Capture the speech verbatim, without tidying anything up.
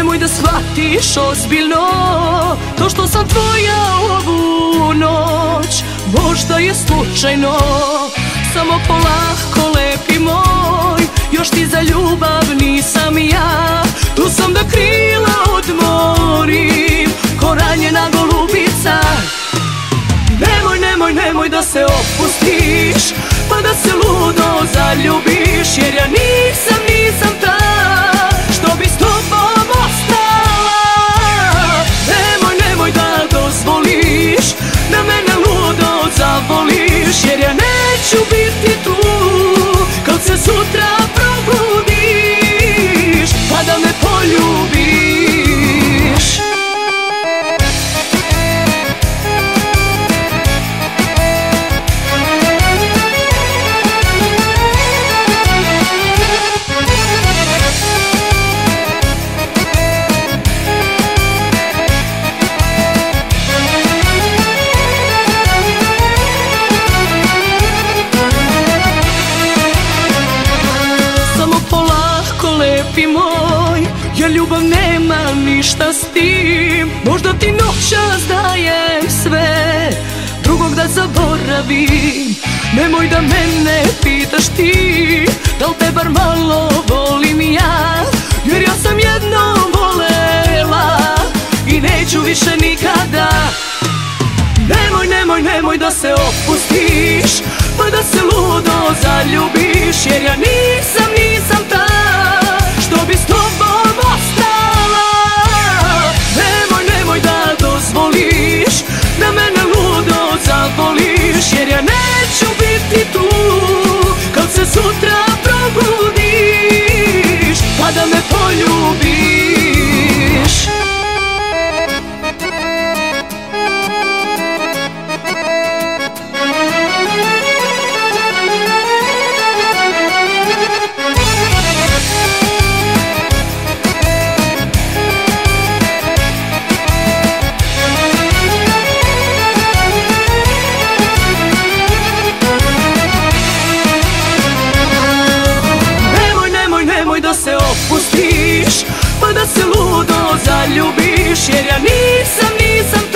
Nemoj da shvatiš ozbiljno to što sam tvoja ovu noć. Možda je slučajno, samo polako lepi moj. Još ti za ljubav nisam ja, tu sam da krila odmorim ko ranjena golubica. Nemoj, nemoj, nemoj da se opustiš pa da se ludo zaljubiš, jer ja nisam, nisam ta što bi s tobom ostala. Nemoj, nemoj da dozvoliš da mene ludo zavoliš, jer ja neću biti tu kad se sutra probudiš pa da me poljubiš. Lepi moj, ja ljubav nema ništa s tim. Možda ti noćas dajem sve, drugog da zaboravim. Nemoj da mene pitaš ti, da li te bar malo volim ja, jer ja sam jednom volela i neću više nikada. Nemoj, nemoj, nemoj da se opustiš pa da se ludo zaljubiš, jer ja nisam, nisam ta što bi s tobom ostala. Nemoj, nemoj da dozvoliš da mene ludo zavoliš, jer ja neću biti tu kad se sutra probudiš pa da me poljubiš. Da se opustiš pa da se ludo zaljubiš, jer ja nisam, nisam